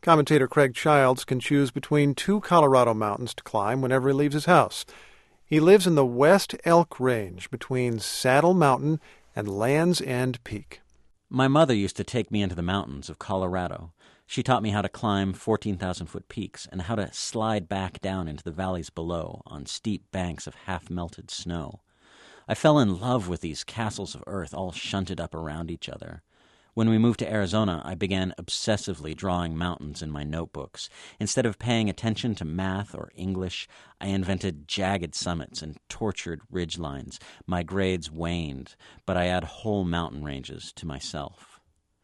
Commentator Craig Childs can choose between two Colorado mountains to climb whenever he leaves his house. He lives in the West Elk Range between Saddle Mountain and Land's End Peak. My mother used to take me into the mountains of Colorado. She taught me how to climb 14,000-foot peaks and how to slide back down into the valleys below on steep banks of half-melted snow. I fell in love with these castles of earth all shunted up around each other. When we moved to Arizona, I began obsessively drawing mountains in my notebooks. Instead of paying attention to math or English, I invented jagged summits and tortured ridgelines. My grades waned, but I had whole mountain ranges to myself.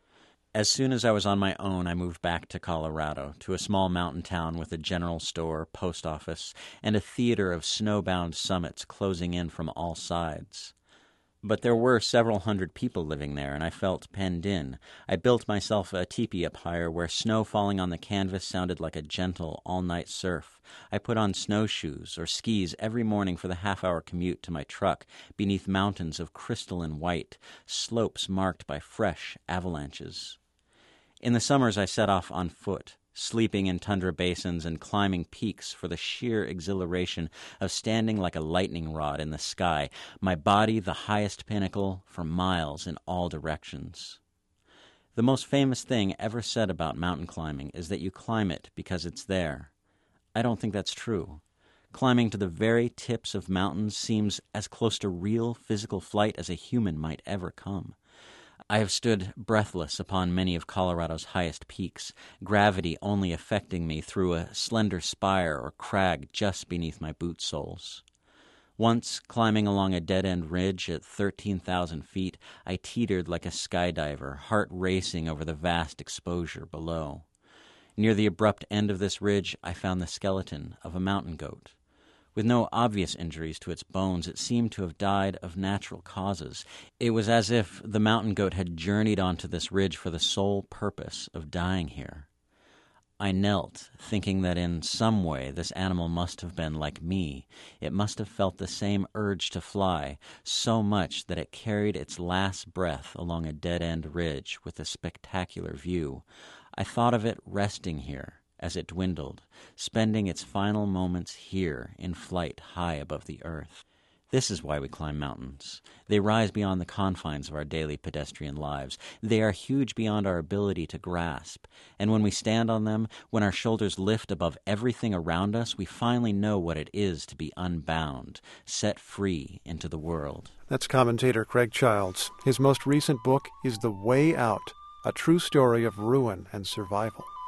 As soon as I was on my own, I moved back to Colorado, to a small mountain town with a general store, post office, and a theater of snowbound summits closing in from all sides. But there were several hundred people living there, and I felt penned in. I built myself a teepee up higher where snow falling on the canvas sounded like a gentle, all-night surf. I put on snowshoes or skis every morning for the half-hour commute to my truck beneath mountains of crystalline white, slopes marked by fresh avalanches. In the summers I set off on foot, sleeping in tundra basins and climbing peaks for the sheer exhilaration of standing like a lightning rod in the sky, my body the highest pinnacle for miles in all directions. The most famous thing ever said about mountain climbing is that you climb it because it's there. I don't think that's true. Climbing to the very tips of mountains seems as close to real physical flight as a human might ever come. I have stood breathless upon many of Colorado's highest peaks, gravity only affecting me through a slender spire or crag just beneath my boot soles. Once, climbing along a dead-end ridge at 13,000 feet, I teetered like a skydiver, heart racing over the vast exposure below. Near the abrupt end of this ridge, I found the skeleton of a mountain goat. With no obvious injuries to its bones, it seemed to have died of natural causes. It was as if the mountain goat had journeyed onto this ridge for the sole purpose of dying here. I knelt, thinking that in some way this animal must have been like me. It must have felt the same urge to fly, so much that it carried its last breath along a dead-end ridge with a spectacular view. I thought of it resting here as it dwindled, spending its final moments here in flight high above the earth. This is why we climb mountains. They rise beyond the confines of our daily pedestrian lives. They are huge beyond our ability to grasp. And when we stand on them, when our shoulders lift above everything around us, we finally know what it is to be unbound, set free into the world. That's commentator Craig Childs. His most recent book is The Way Out, a true story of ruin and survival.